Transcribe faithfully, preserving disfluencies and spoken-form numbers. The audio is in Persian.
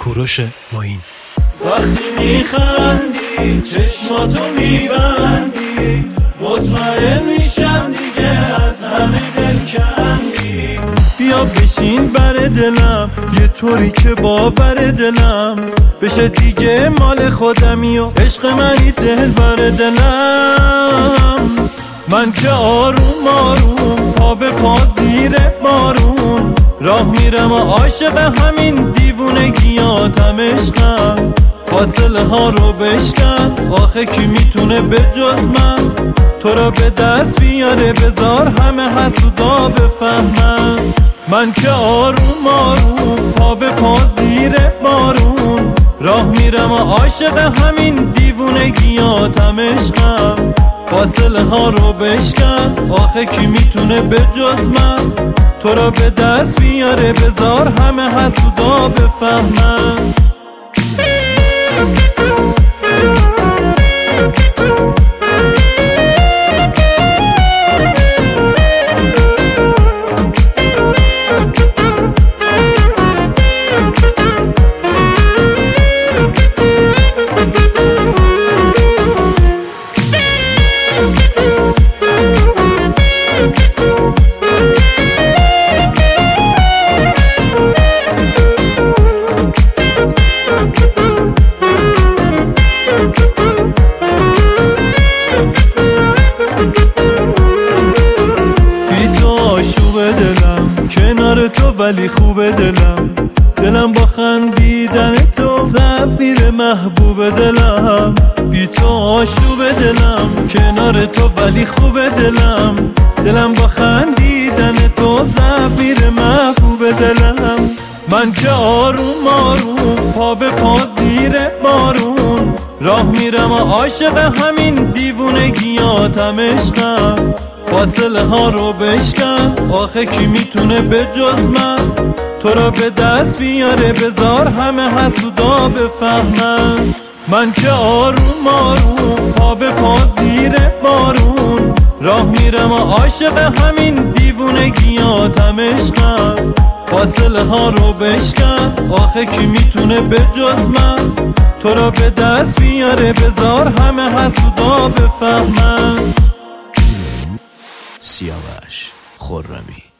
کوروش معین. وقتی میخندی چشماتو میبندی، مطمئن میشم دیگه از همه دل کندی. بیا بشین بر دلم یه طوری که باور دلم بشه دیگه مال خودمی و عشق منی دل بر دلم. من که آروم آروم پا به پا زیر بارون راه میرم و عاشق همین دیوونگیاتم عشقم. فاصله ها رو بشکن آخه کی میتونه به جز من تو را به دست بیاره، بذار همه حسودا بفهمن. من که آروم آروم پا به پا زیر بارون راه میرم و عاشق همین دیوونگیاتم عشقم. فاصله ها رو بشکن آخه کی میتونه به جز من تو را به دست بیاره، بذار همه حسودا بفهمن. دلم کنار تو ولی خوبه دلم، دلم با خندیدن تو زفیر محبوب دلم. بی تو آشوب دلم کنار تو ولی خوبه دلم، دلم با خندیدن تو زفیر محبوب دلم. من که آروم آروم پا به پا زیر بارون راه میرم و عاشق همین دیوونگیاتم عشقم. فاصله ها رو بشکن آخه کی میتونه به جز من تو را به دست بیاره، بذار همه حسودا بفهمن. من که آروم آروم پا به پا زیر بارون راه میرم و عاشق همین دیوونگیاتم عشقم. فاصله ها رو بشکن آخه کی میتونه به جز من تو را به دست بیاره، بذار همه حسودا بفهمن. سیاوش خرمی.